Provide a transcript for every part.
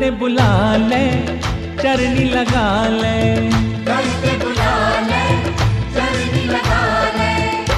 ते बुला ले चरनी लगा ले, दर पे बुला ले चरनी लगा ले।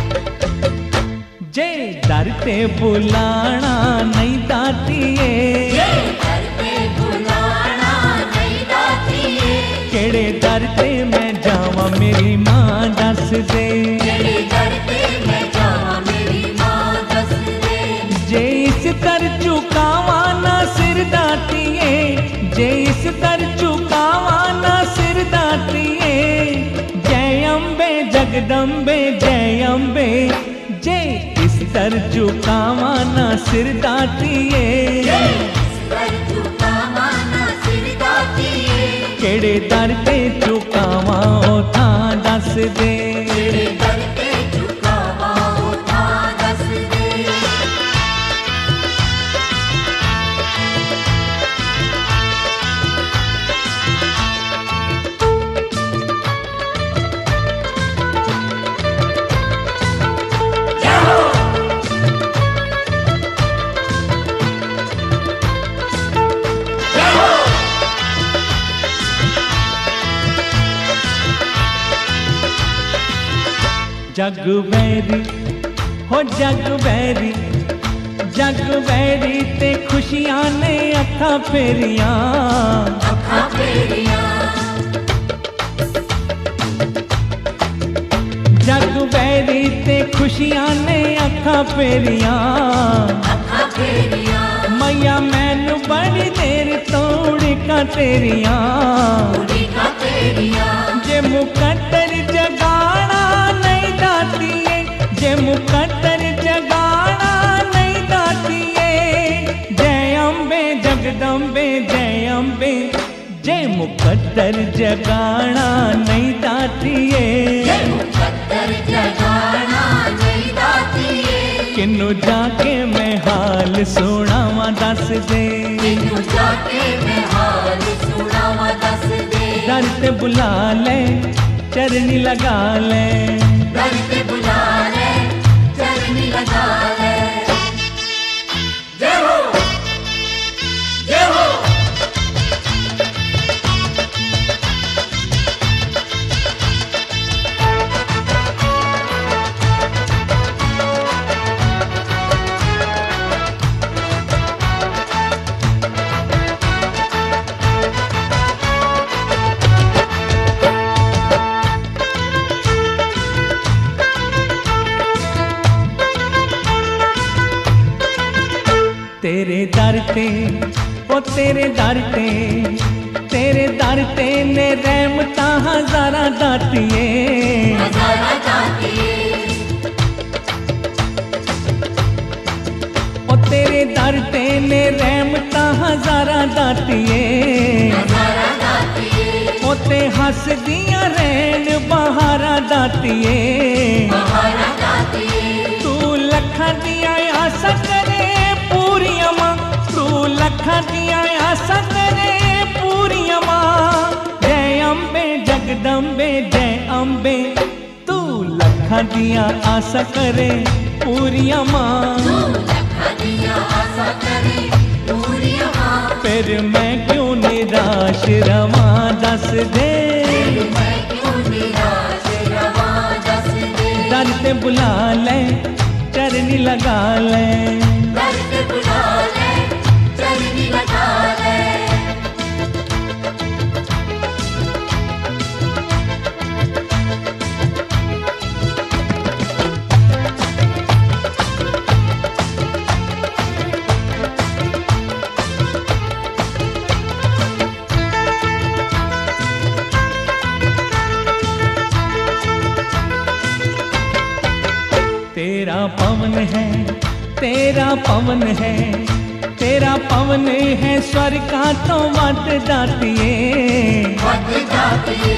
जे दर ते बुलाना नहीं दातिए, जे दर पे बुलाना नहीं दातिए, केड़े दर ते मैं जावा मेरी मां दस दे, केड़े दर पे मैं जावा मेरी मां दस दे। जे इस दर झुकावा ना सिर दातिए, जे इस दर झुकावा ना सिर दातिए, जय अम्बे जगदम्बे जय अम्बे, जे इस दर झुकावा ना सिर दातिए, दर झुकावा ना सिर दातिए, केड़े दर ते झुकावा ओ थां दस दे, केड़े दर पे झुकावा ओ थां दस दे। जग वैरी हो जग वैरी, जग वैरी ते खुशियां ने अखा फेरियां, अखा फेरियां, जग वैरी ते खुशियां ने अखा फेरियां, अखा फेरियां, मैया मैनू बड़ी देर तोड़ी का तेरियां, उड़ी का तेरियां, जे मुकद्दर जगाना नहीं दातिए, जे मुकद्दर जगाना नहीं दातिए, जय अम्बे जगदम्बे जय अम्बे, जे मुकद्दर जगाना नहीं दातिए, मुकद्दर जगाना नहीं दातिए, किन्नू जाके मैं हाल सुनावा दस दे, किन्नू जाके मैं हाल सुनावा दस दे। दर ते बुला ले चरनी लगा ले, दर पे बुला ले चरनी लगा ले। जय हो जय हो, तेरे दर ते ओ तेरे दर ते, तेरे दर ते ने रहमता हजारा दातिए, हजारा दातिए, ओ तेरे दर ते ने रहमता हजारा दातिए, हजारा दातिए, ओ ते हस दियां रैन बहारा दातिए, बहारा दातिए, तू लखां दियां आसा करे पूरियां मां, तू लखां दियां आसा करे पूरियां मां, जय अम्बे जगदम्बे जय अम्बे, तू लखां दियां आसा करे पूरियां मां, लखां दियां आसा करे पूरियां मां, फिर मैं क्यों निराश रवां दस दे, मैं क्यों निराश रवां दस दे। दर ते बुला ले चरनी लगा ले, दर पे बुला ले चरनी लगा ले। तेरा पवन है तेरा पवन है, तेरा पवन है स्वर्ग का तो वट दातिए, वट दातिए,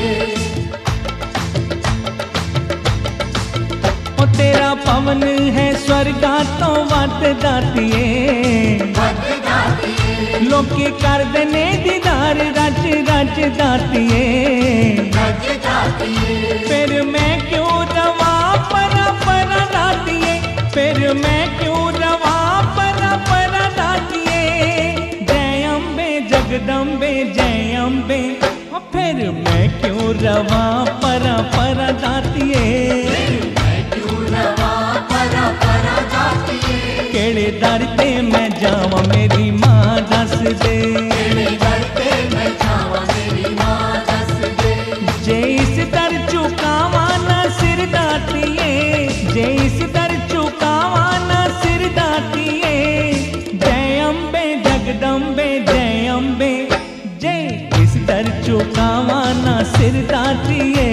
ओ तेरा पवन है स्वर्ग का तो वट दातिए, वट दातिए, लोकी कर देने दीदार रच रच दातिए, रच दातिए, फिर मैं क्यों रवा परा परा दातिए, फिर मैं क्यों रवा परा परा दातिए, जय अम्बे जगदम्बे मैं क्यों रवा परा परा दातिए केड़े दर ते मैं जावां मेरी मां दस दे जे इस दर झुकावां ना सिर दातिए जे इस दर झुकावां ना सिर दातिए जय अम्बे जगदम्बे जय अम्बे जय इस दर झुकावां ना सिर दातिए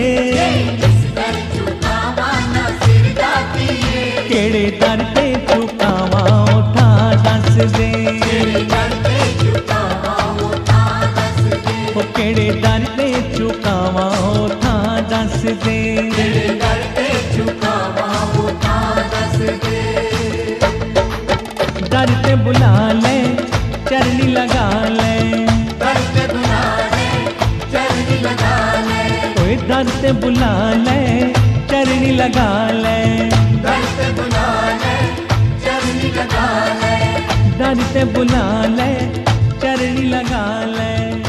केड़े दर ते झुकावां उठा दस दे ओ केड़े दर ते झुकावां उठा दस दे दर ते बुला ले चरनी लगा ले ओए दर ते बुला ले चरनी लगा ले दर ते बुला ले चरनी लगा ले